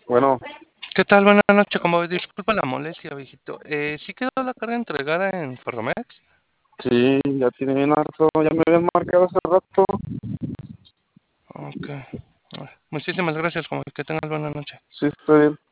Bueno, ¿Qué tal? Buenas noches, como disculpa la molestia, viejito. ¿Sí quedó la carga entregada en Ferromex? sí, ya tiene bien harto, ya me habían marcado hace rato. Ok. Muchísimas gracias, como que tengas buena noche. Sí, está bien.